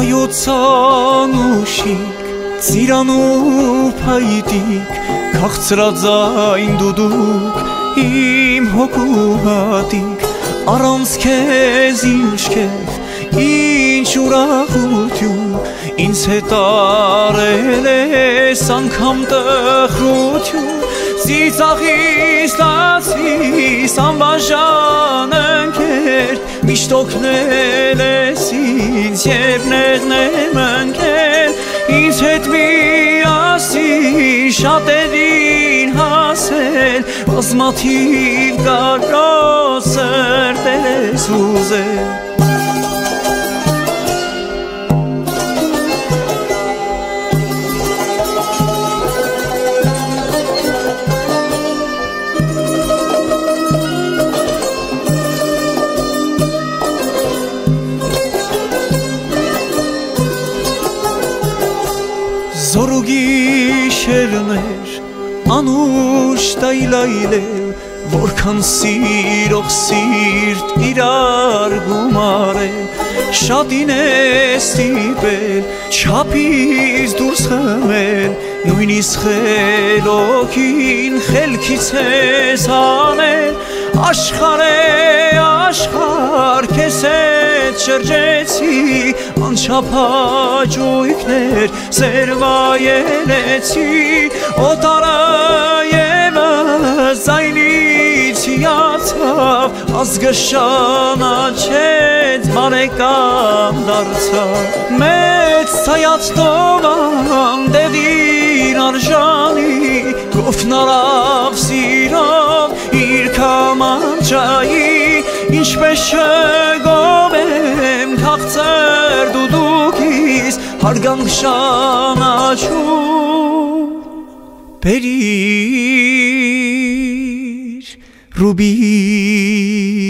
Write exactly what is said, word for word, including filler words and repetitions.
հայոց անուշիկ, ծիրանու փայտիկ, քաղցրաձայն դուդուկ, իմ հոգու հատիկ, առանց քեզ ինչ կեֆ, ինչ ուրախություն, ինձ հետ արել ես անգամ տխրություն, ծիծաղից լացիս անբաժան ընկեր, միշտ օգնել ես ինձ, երբ նեղնեմ ընկել, ինձ հետ միասին շատերին հասել, բազմաթիվ դարոց սրտել ես ուզել։ Զորու գիշերներ, անուշ տայլայլել, որքան սիրող սիրտ իրար գումարել, շատին է ստիպել, չափից դուրս խմել, նույնիսկ խելոքին խելքից ես հանել, աշխարհ է աշխարհ, քեզ հետ շրջեցի, անչափ հաճույքներ սերվայելեցի, օտարը ևս ձայնից հիացավ, ազգը շանաչեց, բարեկամ դարձավ, մեծ ցայած տովան դեպին արժանի, գոֆնարավ սիրով իր կամանչայի, ինչպես չգովեմ քաղցր դուդուկիս, հարգանք շանաչում բերիր Ռուբի